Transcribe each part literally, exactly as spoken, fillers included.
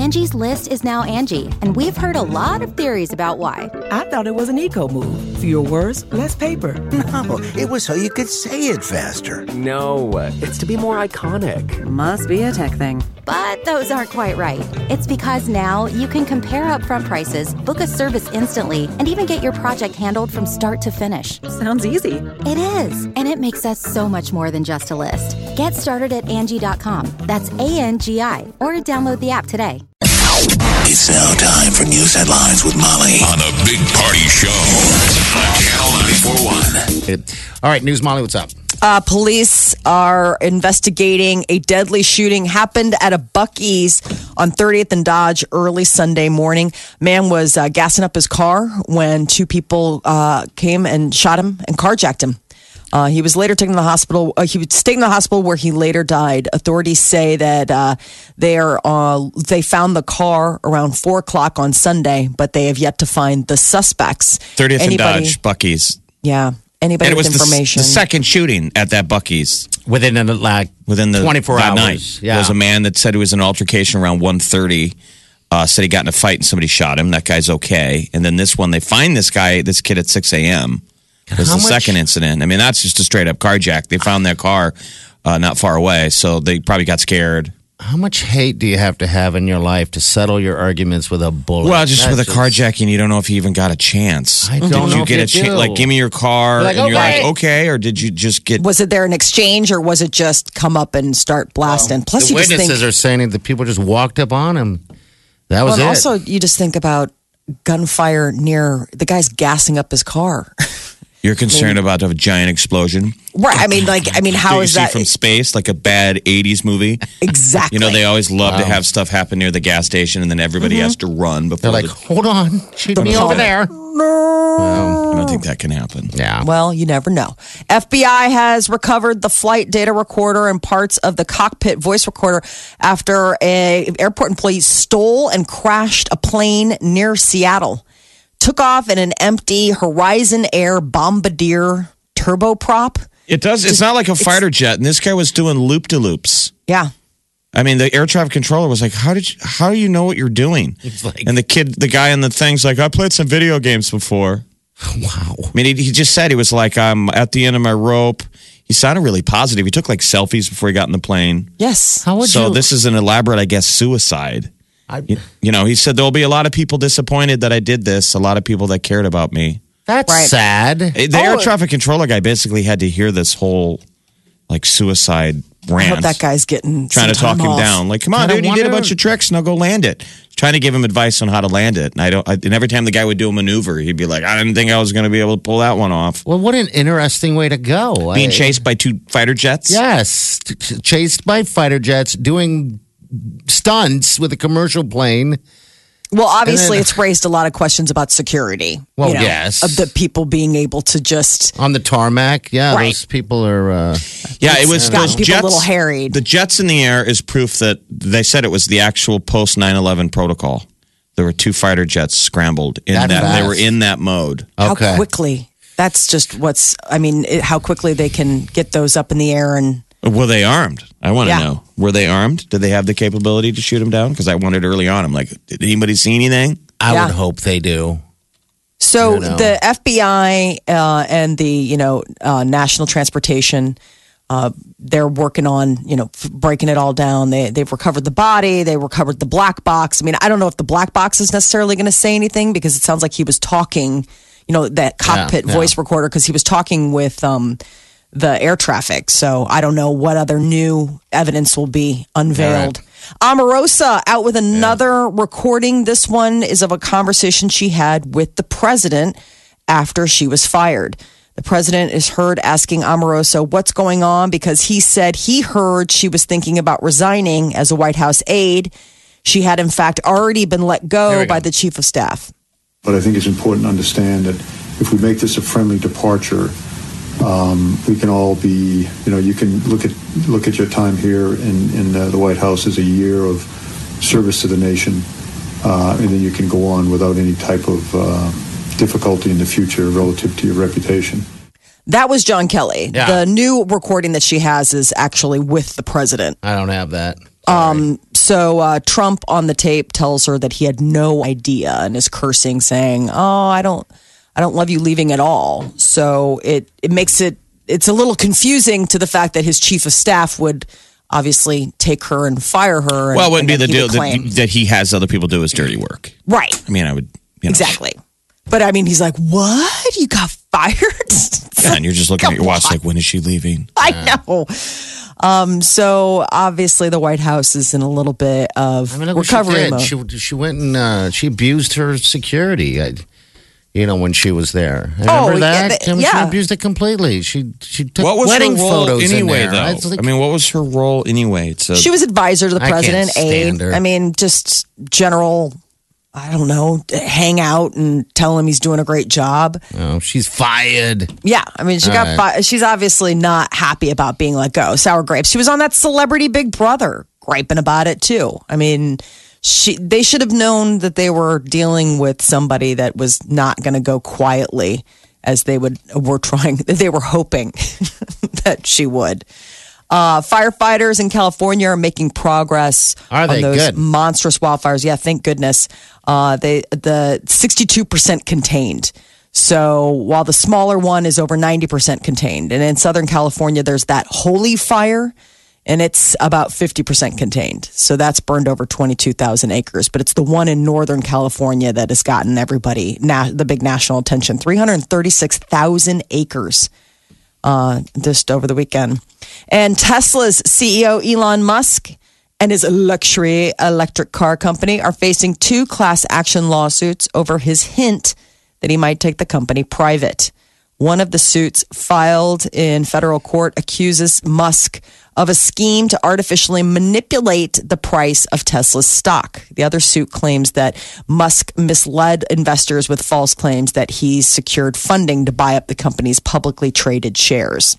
Angie's List is now Angie, and we've heard a lot of theories about why. I thought it was an eco move. Fewer words, less paper. No, it was so you could say it faster. No, it's to be more iconic. Must be a tech thing. But those aren't quite right. It's because now you can compare upfront prices, book a service instantly, and even get your project handled from start to finish. Sounds easy. It is, and it makes us so much more than just a list. Get started at Angie dot com. That's A N G I, or download the app today. It's now time for news headlines with Molly on the Big Party Show on Channel ninety-four point one. All right, News Molly, what's up? Uh, police are investigating a deadly shooting happened at a Buc-ee's on thirtieth and Dodge early Sunday morning. Man was uh, gassing up his car when two people uh, came and shot him and carjacked him. Uh, he was later taken to the hospital. Uh, he was taken to the hospital where he later died. Authorities say that uh, they are uh, they found the car around four o'clock on Sunday, but they have yet to find the suspects. thirtieth Anybody, and Dodge, Buc-ee's. Yeah. Anybody and it with was information? The, the second shooting at that Buc-ee's. Within the, like Within the twenty-four that hours. Night. Yeah. There was a man that said it was an altercation around one thirty. Uh, said he got in a fight and somebody shot him. That guy's okay. And then this one, they find this guy, this kid at six a.m. It was How the much- second incident. I mean, that's just a straight up carjack. They found their car uh, not far away, so they probably got scared. How much hate do you have to have in your life to settle your arguments with a bullet? Well, just That's with a carjacking, you don't know if you even got a chance. I don't did know you if get you a chance? do. Like, give me your car, Like, and you're okay. like, okay, or did you just get? Was it there an exchange, or was it just come up and start blasting? Plus, the you just witnesses think, are saying that the people just walked up on him. That was well, and it. also you just think about gunfire near the guy's gassing up his car. You're concerned about a giant explosion, Right. I mean, like, I mean, how that you is see that from space, like a bad eighties movie? exactly? You know, they always love to have stuff happen near the gas station, and then everybody has to run before. They're like, the, hold on, shoot me over there. I don't think that can happen. Yeah. Well, you never know. F B I has recovered the flight data recorder and parts of the cockpit voice recorder after a airport employee stole and crashed a plane near Seattle. Took off in an empty Horizon Air Bombardier turboprop. It does. It's not like a fighter jet, and this guy was doing loop de loops. Yeah. I mean, the air traffic controller was like, "How did you? How do you know what you're doing?" like- and the kid, the guy on the thing's like, "I played some video games before." Wow. I mean, he, he just said he was like, "I'm at the end of my rope." He sounded really positive. He took like selfies before he got in the plane. Yes. How would So you? this is an elaborate, I guess, suicide. I, You, you know, he said there will be a lot of people disappointed that I did this. A lot of people that cared about me. that's Right. sad. The air traffic controller guy basically had to hear this whole like suicide I rant. hope that guy's getting trying to some talk time him off. down. Like, come on, Kinda dude, you did a wonder- bunch of tricks. Now go land it. Trying to give him advice on how to land it. And I don't. I, and every time the guy would do a maneuver, he'd be like, I didn't think I was going to be able to pull that one off. Well, what an interesting way to go. Being I- chased by two fighter jets. Yes, t- t- chased by fighter jets, doing stunts with a commercial plane. Well, obviously, And then- it's raised a lot of questions about security. Well, you know, yes. Of the people being able to just. On the tarmac, yeah, Right. those people are. Uh, Yeah, it was gotten those people jets. a little harried. The jets in the air is proof that they said it was the actual post nine eleven protocol. There were two fighter jets scrambled in That that. They fast. were in that mode. okay. How quickly? That's just what's. I mean, it, how quickly they can get those up in the air and. Were they armed? I want to Yeah. know. Were they armed? Did they have the capability to shoot him down? Because I wondered early on. I'm like, did anybody see anything? I Yeah. would hope they do. So You know. the F B I uh, and the you know uh, National Transportation, uh, they're working on you know f- breaking it all down. They they've recovered the body. They recovered the black box. I mean, I don't know if the black box is necessarily going to say anything because it sounds like he was talking. You know that cockpit yeah. voice recorder because he was talking with um, the air traffic. So I don't know what other new evidence will be unveiled. Omarosa out with another recording. This one is of a conversation she had with the president after she was fired. The president is heard asking Omarosa what's going on because he said he heard she was thinking about resigning as a White House aide. She had, in fact, already been let go by the chief of staff. But I think it's important to understand that if we make this a friendly departure, um, we can all be, you know, you can look at look at your time here in, in uh, the White House as a year of service to the nation, uh, and then you can go on without any type of uh, difficulty in the future relative to your reputation. That was John Kelly. Yeah. The new recording that she has is actually with the president. I don't have that. Um, So uh, Trump on the tape tells her that he had no idea and is cursing, saying, "Oh, I don't, I don't love you leaving at all." So it it makes it it's a little confusing to the fact that his chief of staff would obviously take her and fire her. And, well, it wouldn't be and the he deal would claim- that, that he has other people do his dirty work, right? I mean, I would you know. Exactly. But I mean, he's like, "What? You got fired?" Yeah, and you're just looking at your watch Come on. like, when is she leaving? I know. Um, so obviously the White House is in a little bit of I mean, look what recovery she did. mode. She, she went and uh, she abused her security. I, you know, when she was there. Remember Oh, yeah, that? the- I mean, yeah. She abused it completely. She she took What was wedding her role photos anyway, in there. though? I, was like, I mean, what was her role anyway? It's a, She was advisor to the I can't president, aide. stand her. I mean, just general, I don't know, hang out and tell him he's doing a great job. oh, she's fired. Yeah, I mean, she All got. right. Fi- she's obviously not happy about being let go. Sour grapes. She was on that Celebrity Big Brother, griping about it too. I mean, she. They should have known that they were dealing with somebody that was not going to go quietly, as they would were trying. They were hoping that she would. Uh, firefighters in California are making progress Are they? on those Good. monstrous wildfires. Yeah, thank goodness. Uh, they the sixty-two percent contained. So while the smaller one is over ninety percent contained, and in Southern California there's that Holy Fire, and it's about fifty percent contained. So that's burned over twenty-two thousand acres. But it's the one in Northern California that has gotten everybody na- the big national attention. three hundred thirty-six thousand acres. Uh, just over the weekend. And Tesla's C E O Elon Musk and his luxury electric car company are facing two class action lawsuits over his hint that he might take the company private. One of the suits filed in federal court accuses Musk of a scheme to artificially manipulate the price of Tesla's stock. The other suit claims that Musk misled investors with false claims that he secured funding to buy up the company's publicly traded shares.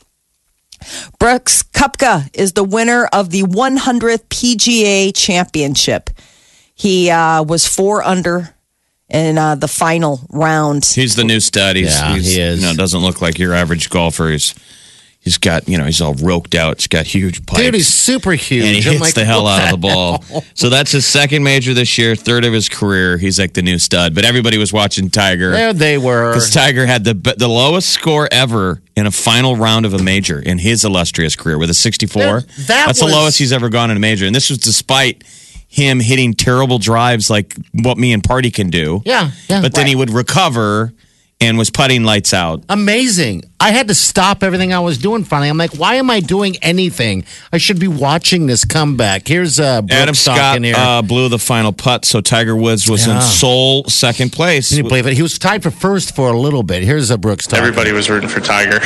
Brooks Koepka is the winner of the one hundredth P G A Championship. He uh, was four under in uh, the final round. He's the new stud. He's, Yeah, he's, he is. You know, doesn't look like your average golfer. He's he's got you know he's all roped out. He's got huge pipes. Dude, he's super huge. and he I'm hits like, the hell what out of the ball. So that's his second major this year, third of his career. He's like the new stud. But everybody was watching Tiger. There they were. Because Tiger had the the lowest score ever in a final round of a major in his illustrious career with a sixty-four. That- that That's was- the lowest he's ever gone in a major. And this was despite him hitting terrible drives like what me and Party can do. Yeah, yeah. But then he would recover and was putting lights out. Amazing. I had to stop everything I was doing finally. I'm like, why am I doing anything? I should be watching this comeback. Here's uh, Brooks Adam Scott talking here. uh, blew the final putt, so Tiger Woods was Yeah. in sole second place. Can you believe it? He was tied for first for a little bit. Here's a Brooks talking. Everybody was rooting for Tiger.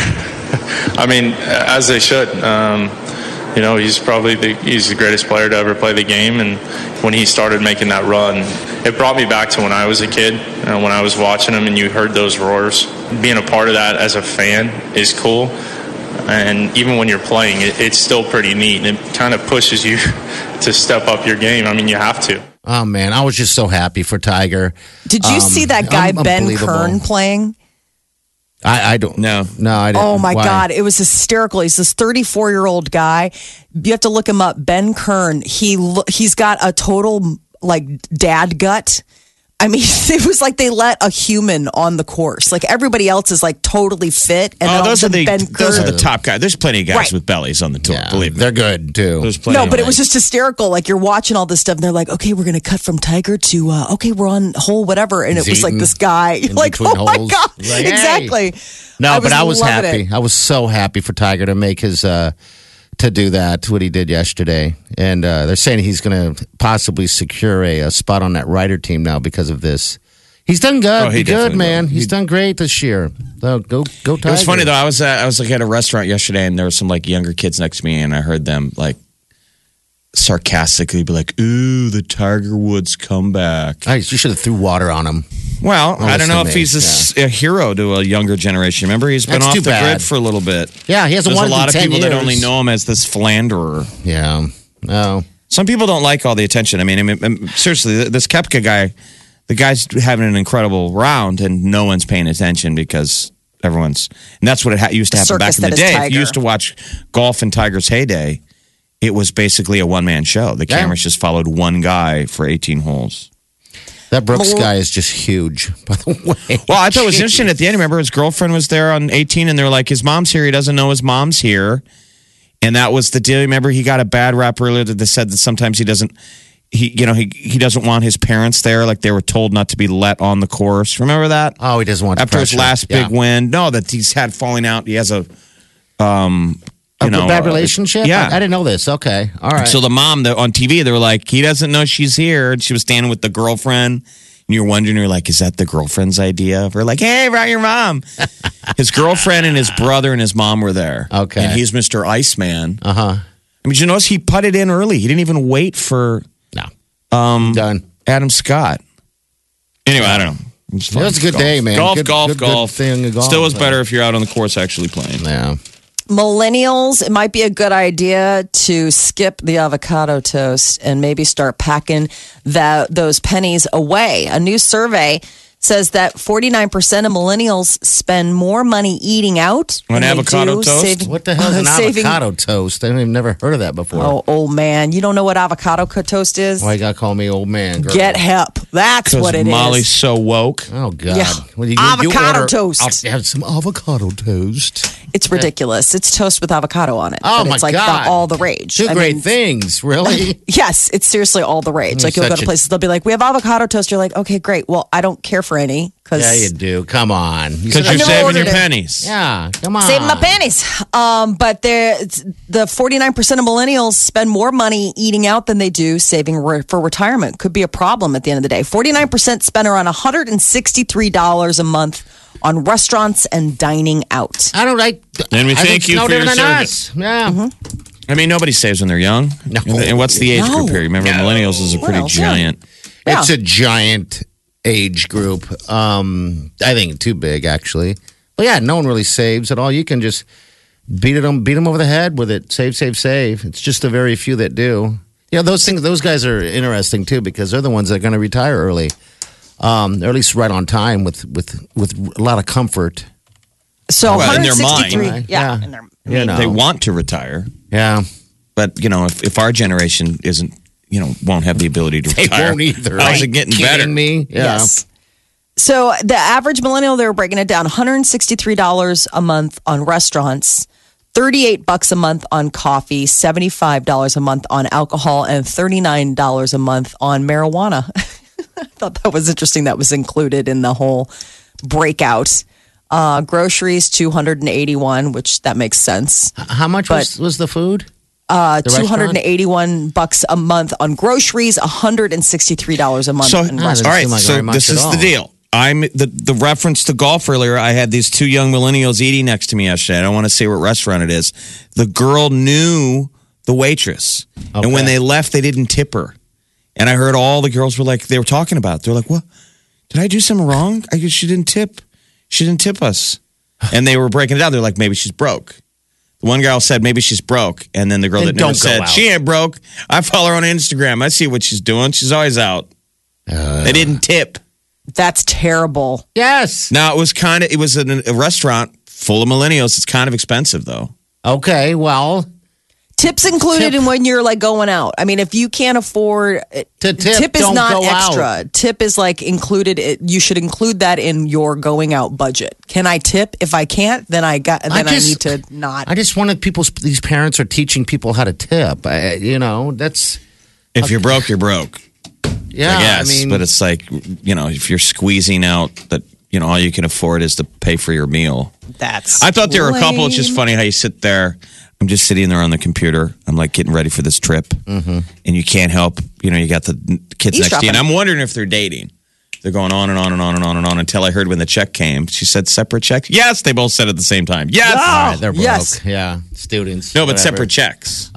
I mean, as they should. Um, you know, he's probably the, he's the greatest player to ever play the game. And when he started making that run, it brought me back to when I was a kid, uh, when I was watching him and you heard those roars. Being a part of that as a fan is cool. And even when you're playing, it, it's still pretty neat. And it kind of pushes you to step up your game. I mean, you have to. Oh, man. I was just so happy for Tiger. Did you Um, see that guy, un- Ben unbelievable. Kern, playing? I, I don't. No. No, I didn't. Oh my Why? God, it was hysterical. He's this thirty-four year old guy. You have to look him up. Ben Kern. He lo- he's got a total like dad gut. I mean, it was like they let a human on the course. Like everybody else is like totally fit, and then Oh, all those of are a the sudden Ben those are Kern. the top guys. There's plenty of guys Right. with bellies on the tour. Yeah, believe me, they're good too. There's plenty. No, of but it them. was just hysterical. Like you're watching all this stuff, and they're like, "Okay, we're gonna cut from Tiger to uh, okay, we're on hole whatever," and He's it was like eating this guy, in like, between "Oh my holes. God!" Like, hey. Exactly. No, but I was loving happy. it. I was so happy for Tiger to make his uh to do that what he did yesterday, and uh, they're saying he's going to possibly secure a, a spot on that rider team now because of this. He's done good. Oh, he Be good, definitely man. will. He's He- done great this year. So go, go, Tiger. It was funny though. I was at, I was like at a restaurant yesterday, and there were some like younger kids next to me, and I heard them like sarcastically be like, "Ooh, the Tiger Woods comeback." I, you should have threw water on him. Well, I don't know listen if to he's a, me. s- a hero to a younger generation. Remember, he's been That's off too the bad. grid for a little bit. Yeah, he hasn't There's won a in lot of ten people that years. only know him as this philanderer. Yeah. No. Some people don't like all the attention. I mean, I mean, um, seriously, this Koepka guy, the guy's having an incredible round, and no one's paying attention because everyone's. And that's what it ha- used to happen back Circus in the that is day. If Tiger. you used to watch golf in Tiger's heyday, it was basically a one man show. The Yeah. cameras just followed one guy for eighteen holes. That Brooks Mal- guy is just huge, by the way. Well, I thought it was interesting at the end. Remember, his girlfriend was there on eighteen, and they're like, his mom's here. He doesn't know his mom's here. And that was the deal. Remember, he got a bad rap earlier that they said that sometimes he doesn't, he you know, he, he doesn't want his parents there. Like they were told not to be let on the course. Remember that? Oh, he doesn't want the After his pressure. last Yeah. big win. No, that he's had falling out. He has a, um, you A know, bad uh, relationship? yeah. I, I didn't know this. Okay. All right. So the mom the, on T V, they were like, he doesn't know she's here. And she was standing with the girlfriend. And you're wondering, you're like, is that the girlfriend's idea? We're like, hey, brought your mom. His girlfriend and his brother and his mom were there. Okay. And he's Mister Iceman. uh huh. I mean, did you notice he putted in early? He didn't even wait for No. um, Done. Adam Scott. Anyway, I don't know. It was, fun. It was a good Golf. day, man. Golf, Good- golf, good- good golf. thing of golf, Still is but- better if you're out on the course actually playing. Yeah. Millennials, it might be a good idea to skip the avocado toast and maybe start packing that those pennies away. A new survey says that forty-nine percent of millennials spend more money eating out On than they avocado do toast? saving- What the hell is an saving- avocado toast? I've never heard of that before. Oh, old man, you don't know what avocado co- toast is? Why you gotta call me old man? Girl? Get hip. That's what it is. Molly's so woke. Oh God! Yeah. Well, you- you Avocado order- toast. I'll have some avocado toast. It's ridiculous. It's toast with avocado on it. Oh but my it's like God! The, all the rage. Two I great mean, things, really. Yes, it's seriously all the rage. You're Like you'll go such to a- places, they'll be like, "We have avocado toast." You're like, "Okay, great. Well, I don't care for any because yeah, you do. Come on. You Because said- you're never saving ordered your it. pennies. Yeah, come on. saving my panties." Um, but there, it's- the forty-nine percent of millennials spend more money eating out than they do saving re- for retirement. Could be a problem at the end of the day. forty-nine percent spend around one hundred sixty-three dollars a month on restaurants and dining out. I don't like. And we I thank think you no for your different than service. us. Yeah. Mm-hmm. I mean, nobody saves when they're young. No. And, and what's the age No. group here? Remember, millennials is a pretty Well, yeah. giant. Yeah. It's a giant age group. Um, I think too big, actually. But yeah, no one really saves at all. You can just beat it them, beat them over the head with it. Save, save, save. It's just a very few that do. Yeah, those things. Those guys are interesting too because they're the ones that are going to retire early, um, or at least right on time with with with a lot of comfort. So Well, in their mind. one hundred sixty-three Right. yeah, Yeah. in their, You know. They want to retire, Yeah, but you know, if, if our generation isn't, you know, won't have the ability to they retire, won't either. How's Are it getting you better? kidding me? Yeah. Yes. So the average millennial, they were breaking it down: one hundred sixty-three dollars a month on restaurants, thirty-eight bucks a month on coffee, seventy-five dollars a month on alcohol, and thirty-nine dollars a month on marijuana. I thought that was interesting. That was included in the whole breakout. Uh, groceries, two hundred eighty-one, which that makes sense. How much But- was, was the food? Uh, The two restaurant? hundred eighty-one bucks a month on groceries, one hundred sixty-three dollars a month So, in doesn't restaurants. all right. seem like so very much this at is all. the deal. I'm the the reference to golf earlier. I had these two young millennials eating next to me yesterday. I don't want to say what restaurant it is. The girl knew the waitress, and when Okay. they left, they didn't tip her. And I heard all the girls were like, they were talking about. It. They're like, "What? Did I do something wrong? I guess she didn't tip. She didn't tip us." And they were breaking it down. They're like, "Maybe she's broke." The one girl said, "Maybe she's broke," and then the girl Then that never don't go said, out. "She ain't broke." I follow her on Instagram. I see what she's doing. She's always out. Uh, They didn't tip. That's terrible. Yes. Now it was kind of it was in a restaurant full of millennials. It's kind of expensive though. Okay. Well, Tips included Tip. in when you're like going out. I mean, if you can't afford To tip, is don't not go extra. out. Tip is like included. It, you should include that in your going out budget. Can I tip? If I can't, then I got. Then I, just- need to not. I just wanted people. These parents are teaching people how to tip. I, you know, that's If you're broke, you're broke. yeah. I guess, mean, but it's like you know, if you're squeezing out that you know all you can afford is to pay for your meal. That's. I thought there were a couple. It's just lame. funny how you sit there. I'm just sitting there on the computer. I'm like getting ready for this trip, mm-hmm. and you can't help. You know, you got the kids next to you, and I'm wondering if they're dating. They're going on and on and on and on and on until I heard when the check came. She said separate checks. Yes, they both said at the same time. Yes. all right, they're broke. Yes. Yeah, students. No, but whatever. separate checks.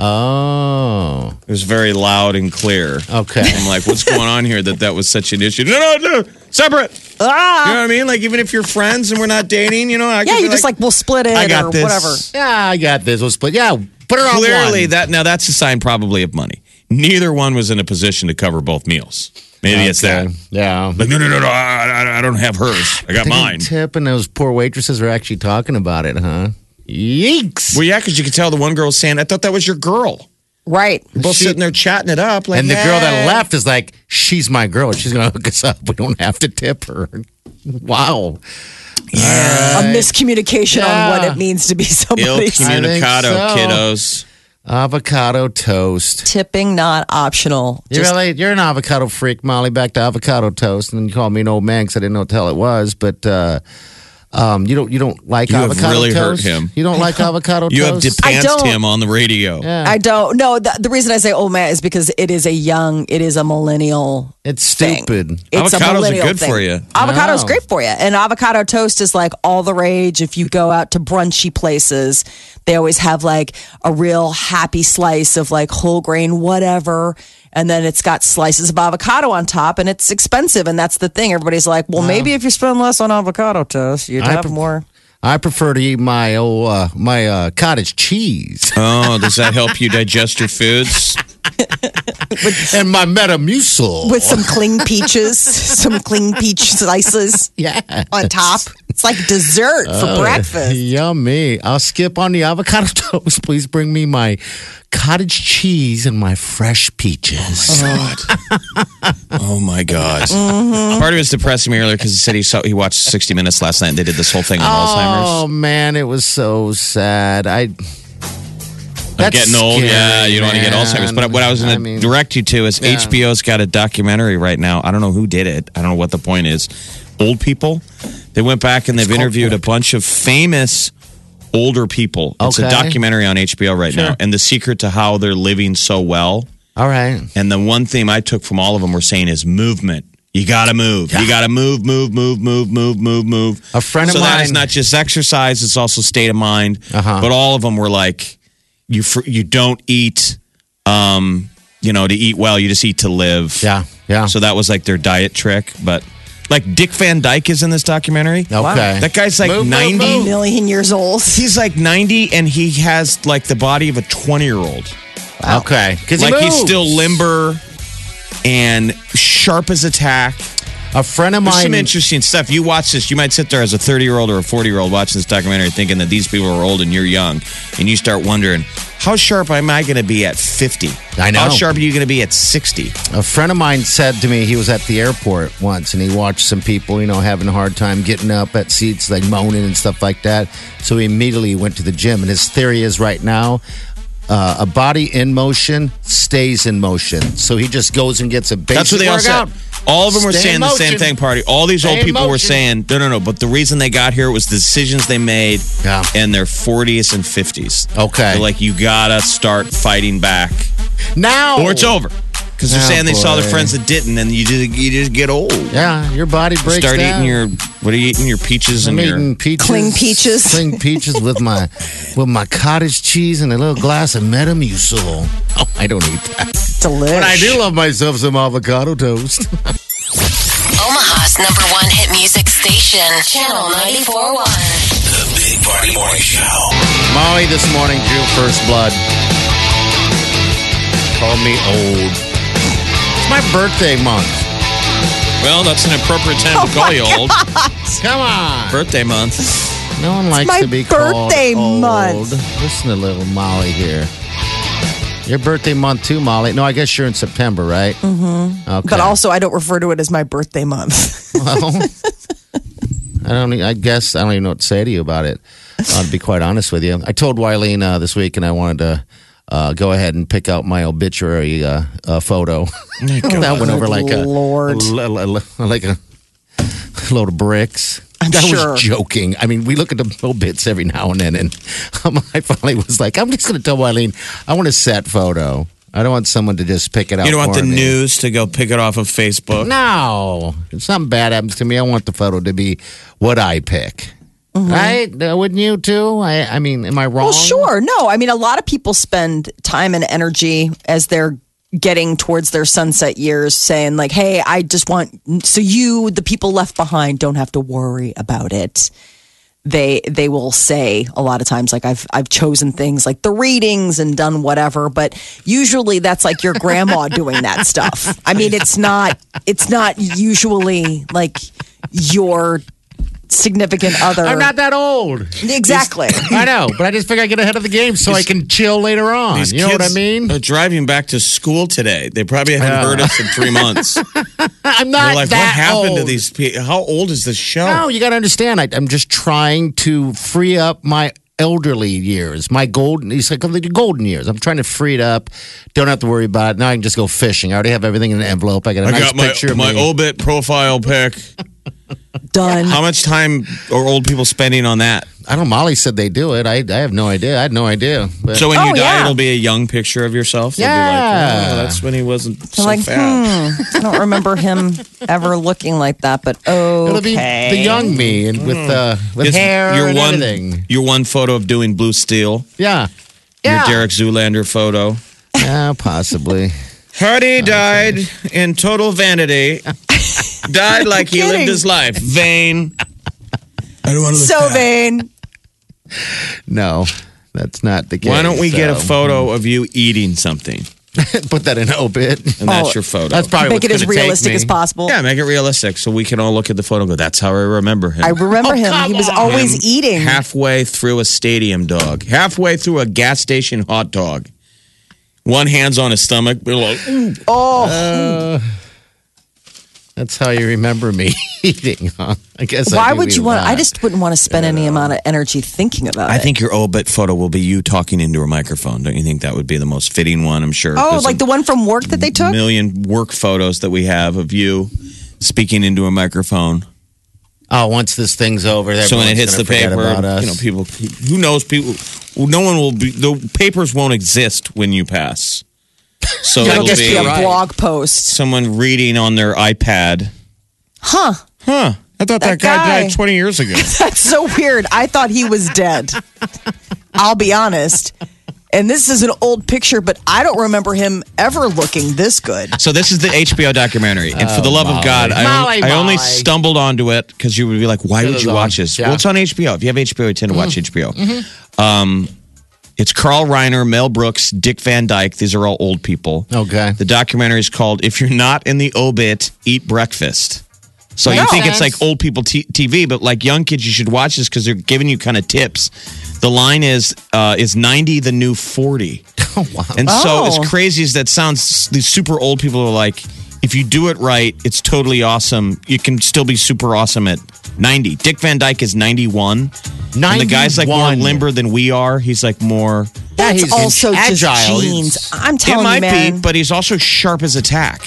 Oh, It was very loud and clear. okay. I'm like, what's going on here that that was such an issue? No, no, no, separate. Ah. You know what I mean? Like, even if you're friends and we're not dating, you know, I Yeah, could be you're just like, we'll split it I got or this. whatever. Yeah, I got this. We'll split. Yeah, put it on Clearly, one. that now that's a sign probably of money. Neither one was in a position to cover both meals. Maybe it's that. Okay. Yeah. Like, no, no, no, no, I, I, I don't have hers. I got They mine. didn't tip, and those poor waitresses are actually talking about it, huh? Yeeks. Well, yeah, because you could tell the one girl was saying, I thought that was your girl. Right. We're both She- sitting there chatting it up. Like, and the girl that "Hey." left is like, she's my girl. She's going to hook us up. We don't have to tip her. Wow. A miscommunication Yeah. on what it means to be Il somebody's comunicado, so. kiddos. Avocado toast. tipping not optional. You're, Just- really, you're an avocado freak, Molly. Back to avocado toast. And you called me an old man because I didn't know what the hell it was. But uh, um, you don't you don't like You have avocado really hurt toast? him. You don't like avocado You have toast? I depanced don't. him on the radio. Yeah. I don't know. The, the reason I say old man is because it is a young, it is a millennial It's thing. stupid. It's Avocados a are millennial good thing. for you. Avocado is Wow. great for you. And avocado toast is like all the rage. If you go out to brunchy places, they always have like a real happy slice of like whole grain, whatever. And then it's got slices of avocado on top and it's expensive. And that's the thing. Everybody's like, well, maybe if you spend less on avocado toast, you'd I have pref- more. I prefer to eat my old, uh, my uh, cottage cheese Oh, does that help you digest your foods? and my Metamucil. With some cling peaches, some cling peach slices yeah. on top. It's like dessert for Oh, breakfast. Yummy. I'll skip on the avocado toast. Please bring me my cottage cheese and my fresh peaches. Oh my God! Mm-hmm. Part of it was depressing me earlier because he said he saw he watched sixty minutes last night and they did this whole thing on Oh, Alzheimer's. man, it was so sad. I. I'm That's getting old, yeah. scary, You don't want to get man. Alzheimer's. But what I was going I to mean, direct you to is yeah. H B O's got a documentary right now. I don't know who did it. I don't know what the point is. Old people. They went back and they've called interviewed a old. bunch of famous older people. It's a Okay. documentary on H B O right now. Sure. And the secret to how they're living so well. All right. And the one theme I took from all of them were saying is movement. You got to move. You got to move, move, move, move, move, move, move. A friend of so that is mine- not just exercise; it's also state of mind. Uh-huh. But all of them were like, you fr- you don't eat, um, you know, to eat well. You just eat to live. Yeah, yeah. So that was like their diet trick. But like Dick Van Dyke is in this documentary. Okay. That guy's like Move, move, ninety. move. Million years old. He's like ninety, and he has like the body of a twenty-year-old. Okay. Because Like he's still limber and sharp as a tack. A friend of There's some mine. interesting stuff. You watch this, you might sit there as a thirty-year-old or a forty-year-old watching this documentary thinking that these people are old and you're young. And you start wondering, how sharp am I going to be at fifty? I know. How sharp are you going to be at sixty? A friend of mine said to me he was at the airport once and he watched some people, you know, having a hard time getting up at seats, like moaning and stuff like that. So he immediately went to the gym. And his theory is right now, uh, a body in motion stays in motion. So he just goes and gets a basic That's what they all workout. said. All of them were Stay saying in the same motion. thing, party. All these old Stay in people were motion. saying, no, no, no. But the reason they got here was the decisions they made Yeah. in their forties and fifties. Okay. They're like, you got to start fighting back Now. or it's over. Because they're Oh, saying they saw their boy. friends that didn't, and you just, you just get old. Yeah, your body breaks Start down. eating your, what are you eating? Your peaches I'm and your. eating peaches. Cling peaches. Cling peaches with my with my cottage cheese and a little glass of Metamucil. Oh, I don't eat that. Delish. But I do love myself some avocado toast. Omaha's number one hit music station, Channel ninety-four point one. The Big Party Morning Show. Molly this morning drew first blood. Called me old. It's my birthday month. Well, that's an appropriate time to call you old. Come on. Birthday month. No one likes my to be birthday called old. month. Listen to little Molly here. Your birthday month too, Molly. No, I guess you're in September, right? Mm-hmm. Okay. But also, I don't refer to it as my birthday month. Well, I don't. e- I guess I don't even know what to say to you about it. Uh, to be quite honest with you, I told Wileen uh, this week, and I wanted to uh, go ahead and pick out my obituary uh, uh, photo. that went over like a Lord. l- l- l- like a load of bricks. I'm I sure. was joking. I mean, we look at the obits every now and then, and um, I finally was like, I'm just going to tell Wileen, I want a set photo. I don't want someone to just pick it out. You don't want for the me. news to go pick it off of Facebook. No, if something bad happens to me, I want the photo to be what I pick. Right? Uh, wouldn't you too? I, I mean, am I wrong? Well, sure. No, I mean, a lot of people spend time and energy as they're getting towards their sunset years saying, like, hey, I just want, so you, the people left behind, don't have to worry about it. They they will say a lot of times, like, I've I've chosen things like the readings and done whatever, but usually that's like your grandma doing that stuff. I mean, it's not it's not usually like your significant other. I'm not that old. Exactly. I know, but I just figure I get ahead of the game so I can chill later on. These You know what I kids mean? Are driving back to school today. They probably haven't Yeah. heard us in three months. I'm not They're like, that what happened old. to these people? How old is this show? No, you got to understand. I, I'm just trying to free up my elderly years, my golden. He's like the golden years. I'm trying to free it up. Don't have to worry about it. Now I can just go fishing. I already have everything in an envelope. I got a I nice got my, picture of my me. Obit profile pic. Done. How much time are old people spending on that? I don't know. Molly said they do it. I, I have no idea. I had no idea. But So when Oh, you die, yeah. it'll be a young picture of yourself. They'll Yeah. be like, oh, that's when he wasn't so I'm like, fat. hmm, I don't remember him ever looking like that, but okay. it'll be the young me and with uh, with It's hair your and one, everything. Your one photo of doing Blue Steel. Yeah. Your Yeah. Derek Zoolander photo. Yeah, possibly. Hardy died in total vanity. Died like he lived kidding. his life. Vain. I don't want So vain. No, that's not the case. Why don't we get a so- photo of you eating something? Put that in an obit. And that's Oh, your photo. That's probably Make it what's as gonna take realistic me. as possible. yeah, make it realistic so we can all look at the photo and go, that's how I remember him. I remember Oh, him. come He was on. always Him eating. halfway through a stadium dog, halfway through a gas station hot dog. One hand's on his stomach. Be like, "Ooh." Oh, That's how you remember me eating, huh? I guess. I why do would eat you a want? lot. I just wouldn't want to spend any amount of energy thinking about I it. think your obit photo will be you talking into a microphone. Don't you think that would be the most fitting one? I'm sure. Oh, There's like a the one from work that they took? million work photos that we have of you speaking into a microphone. Oh, once this thing's over, So when it hits the forget paper, about us. you know, people. Who knows? People. No one will be. The papers won't exist when you pass. So It'll it'll just be be a right. blog post. someone reading on their iPad. Huh. Huh. I thought that, That guy, guy. died twenty years ago. That's so weird. I thought he was dead. I'll be honest. And this is an old picture, but I don't remember him ever looking this good. So this is the H B O documentary, and for the love of God, I, Molly, I only Molly. stumbled onto it because you would be like, "Why It would was you on. watch this?" Yeah. Well, it's on H B O. If you have H B O, you tend to watch H B O. Um, it's Carl Reiner, Mel Brooks, Dick Van Dyke. These are all old people. Okay. The documentary is called "If You're Not in the Obit, Eat Breakfast." So you Makes think it's sense. like old people t- T V, but like young kids, you should watch this because they're giving you kind of tips. The line is, uh, "Is ninety the new forty?" Oh, wow. And so, Oh. as crazy as that sounds, these super old people are like, if you do it right, it's totally awesome. You can still be super awesome at ninety. Dick Van Dyke is ninety-one. And the guy's like more ninety-one. limber than we are. He's like more. Yeah, That's he's also just agile. genes. He's- I'm It telling might you, man. be, but he's also sharp as a tack.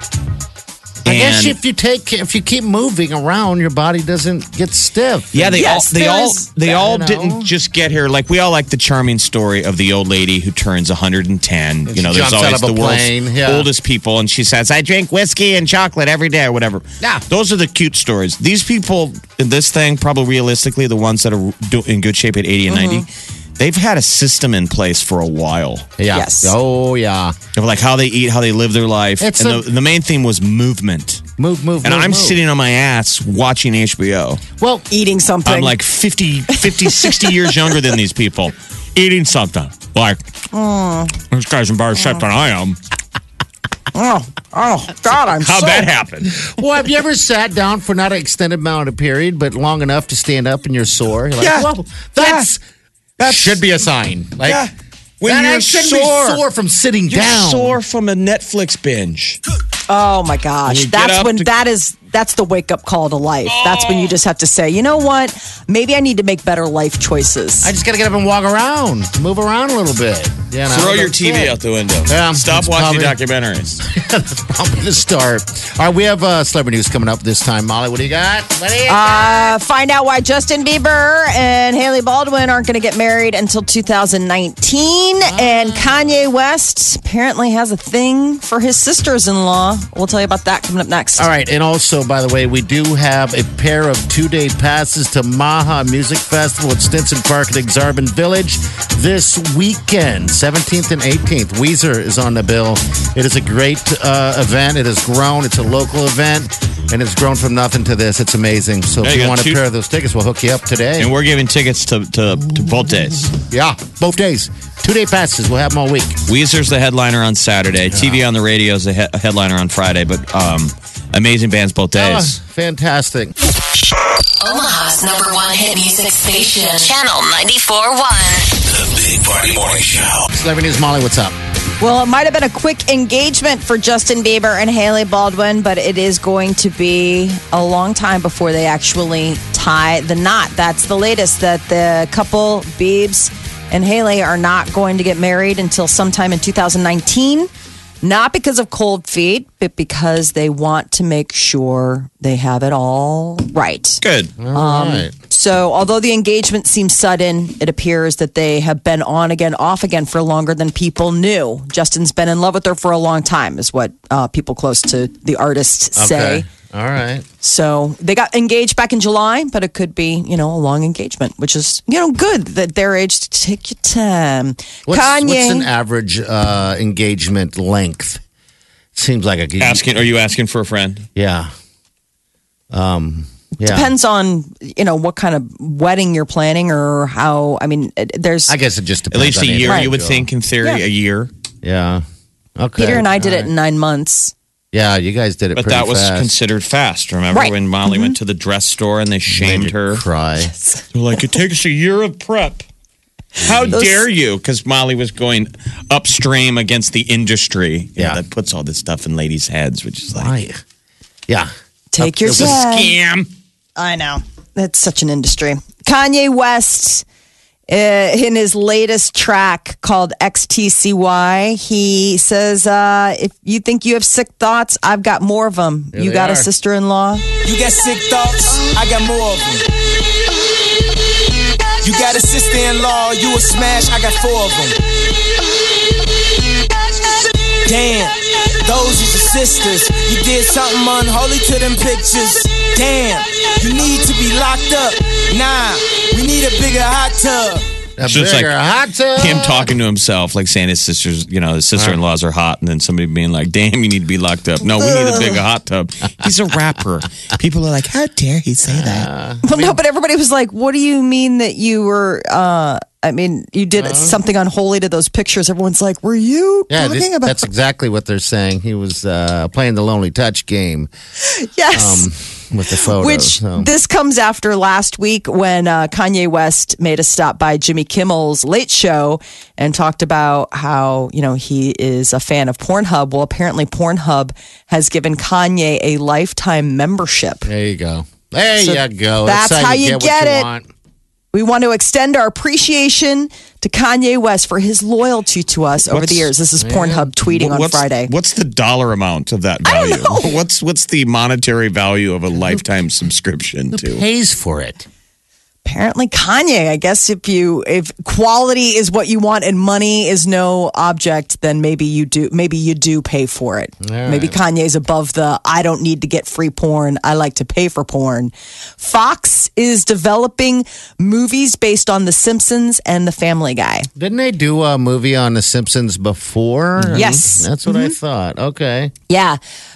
I guess And- if you take if you keep moving around, your body doesn't get stiff. Yeah, they Yes, all they there all is they that, all you know. didn't just get here. Like we all like the charming story of the old lady who turns one hundred ten. And You know, she there's jumps out always of a the plane, world's yeah. oldest people, and she says, "I drink whiskey and chocolate every day," or whatever. Yeah. Those are the cute stories. These people in this thing, probably realistically, the ones that are do- in good shape at eighty and ninety, they've had a system in place for a while. Yeah. Yes. Oh yeah. Of like how they eat, how they live their life, It's and a- the, the main theme was movement. Move, move, And move, I'm move. sitting on my ass watching H B O. Well, Eating something. I'm like fifty, fifty, sixty years younger than these people. Eating something. Like, this guy's in better shape than I am. oh, oh, God, I'm How'd so... that happen? well, have you ever sat down for not an extended amount of period, but long enough to stand up and you're sore? You're like, Yeah. Whoa, that's that should be a sign. Like Yeah. When that you're I shouldn't sore. be sore from sitting You're down. sore from a Netflix binge. Oh my gosh, When you get that's up when to- that is that's the wake up call to life. That's when you just have to say, you know what? Maybe I need to make better life choices. I just got to get up and walk around, move around a little bit. You know, Throw your that's T V it. out the window. Yeah, Stop that's watching probably- documentaries. That's probably the start. All right, we have uh, celebrity news coming up this time. Molly, what do you got? What do you got? Uh, find out why Justin Bieber and Haley Baldwin aren't going to get married until two thousand nineteen. And Kanye West apparently has a thing for his sisters-in-law. We'll tell you about that coming up next. All right, and also, by the way, we do have a pair of two-day passes to Maha Music Festival at Stinson Park at Exarban Village this weekend, seventeenth and eighteenth. Weezer is on the bill. It is a great uh, event. It has grown. It's a local event, and it's grown from nothing to this. It's amazing. So Yeah, if you you got want a two- pair of those tickets, we'll hook you up today. And we're giving tickets to, to, to both days. yeah, both days. Two-day passes. We'll have them all week. Weezer's the headliner on Saturday. T V on the radio is the he- headliner on Friday. But um, amazing bands both Oh, days. fantastic. Omaha's number one hit music station. Channel ninety-four point one. The Big Party Morning Show. Celebrity News, Molly, what's up? Well, it might have been a quick engagement for Justin Bieber and Hailey Baldwin, but it is going to be a long time before they actually tie the knot. That's the latest, that the couple, Biebs and Hailey, are not going to get married until sometime in two thousand nineteen. Not because of cold feet, but because they want to make sure they have it all right. Good. All um, right. So, although the engagement seems sudden, it appears that they have been on again, off again for longer than people knew. Justin's been in love with her for a long time, is what uh, people close to the artist say. Okay. All right. So they got engaged back in July, but it could be, you know, a long engagement, which is, you know, good that their age to take your time. What's, Kanye. what's an average uh, engagement length? Seems like a asking. Are you asking for a friend? Yeah. Um. Yeah. Depends on, you know, what kind of wedding you're planning or how. I mean, it- there's. I guess it just At depends. least a on year, age. you would think, in theory, Yeah. a year. Yeah. Okay. Peter and I did All it in nine months. Yeah, you guys did it. But pretty that was fast. considered fast. Remember Right. when Molly went to the dress store and they shamed Made you her? Cry. They're like, it takes a year of prep. How Those- dare you? Because Molly was going upstream against the industry. You Yeah. know, that puts all this stuff in ladies' heads, which is like, Why? Yeah. Take your it's a time. scam. I know. It's such an industry. Kanye West, uh, in his latest track called X T C Y, he says, uh, if you think you have sick thoughts, I've got more of them. Here You they got are. a sister-in-law? You got sick thoughts, I got more of them. You got a sister-in-law, you a smash, I got four of them. Damn, those is your sisters. You did something unholy to them pictures. Damn, you need to be locked up. Nah, we need a bigger hot tub. A It's just bigger like hot tub. him talking to himself, like saying his sisters, you know, his sister-in-laws are hot, and then somebody being like, "Damn, you need to be locked up." No, we need a bigger hot tub. He's a rapper. People are like, "How dare he say that?" Well, no, but everybody was like, what do you mean that you were, uh, I mean, you did something unholy to those pictures? Everyone's like, were you Yeah, talking this- about that's exactly what they're saying. He was uh, playing the lonely touch game Yes. um, with the photos. Which so. this comes after last week when uh, Kanye West made a stop by Jimmy Kimmel's Late Show and talked about how, you know, he is a fan of Pornhub. Well, apparently Pornhub has given Kanye a lifetime membership. There you go. There So you go. that's how you get, get what you it. Want. We want to extend our appreciation to Kanye West for his loyalty to us over What's- the years. This is Pornhub tweeting on what's, Friday. What's the dollar amount of that I don't value? know. What's what's the monetary value of a lifetime subscription Who to? pays for it? Apparently Kanye. I guess if you if quality is what you want and money is no object, then maybe you do maybe you do pay for it. right. Maybe Kanye's above the I don't need to get free porn. I like to pay for porn. Fox is developing movies based on The Simpsons and The Family Guy. Didn't they do a movie on The Simpsons before? Yes. That's what I thought. Okay. Yeah.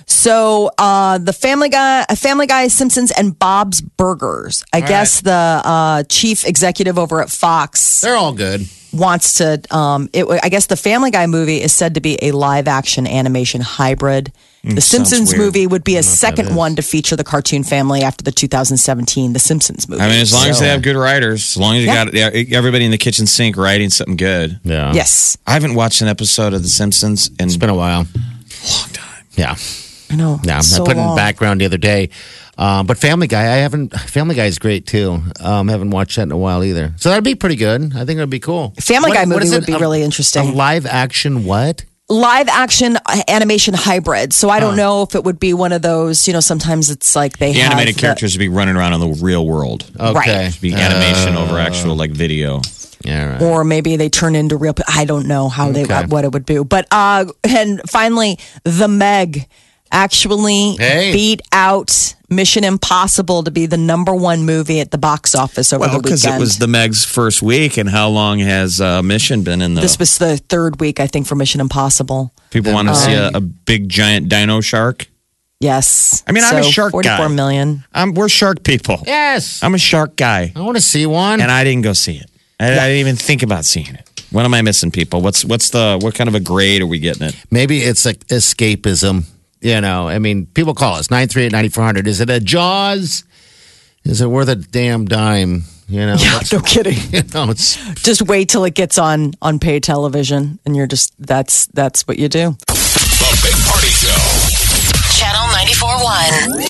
So uh, the Family Guy, Family Guy, Simpsons, and Bob's Burgers. I guess the uh, chief executive over at Fox They're all good. wants to. Um, it, I guess the Family Guy movie is said to be a live action animation hybrid. The sounds Simpsons weird. movie would be a what that second is. one to feature the cartoon family after the two thousand seventeen The Simpsons movie. I mean, as long as So- they have good writers, as long as you Yeah. got yeah, everybody in the kitchen sink writing something good. Yeah. Yes, I haven't watched an episode of The Simpsons in It's been a while. long time. Yeah. I know. Yeah. So I put it in long. background the other day. Um, but Family Guy, I haven't. Family Guy is great too. Um, haven't watched that in a while either. So that'd be pretty good. I think it'd be cool. Family What- Guy what movie is would it? be A- really A interesting. live action what? Live action uh, animation hybrid. So I don't know if it would be one of those. You know, sometimes it's like they The have animated the- characters would be running around in the real world. Okay. It'd be animation Uh, over actual like video. Yeah. Right. or maybe they turn into real. I don't know how they Okay. what it would do. But uh, and finally, The Meg actually Hey. beat out Mission Impossible to be the number one movie at the box office over Well, the because weekend. it was the Meg's first week, and how long has uh, Mission been in the? this was the third week, I think, for Mission Impossible. People want to see a, a big giant dino shark. Yes, I mean, I'm a So shark guy. forty-four million. I'm, we're shark people. yes. I'm a shark guy, I want to see one. and I didn't go see it. I, I didn't even think about seeing it. What am I missing, people? What's what's the what kind of a grade are we getting it? Maybe it's like escapism. You know, I mean, people call us nine three eight, nine four hundred. Is it a Jaws? Is it worth a damn dime? You know, Yeah, no kidding. You know, it's Just wait till it gets on on pay television, and you're just that's that's what you do. The Big Party Show. Channel ninety-four point one.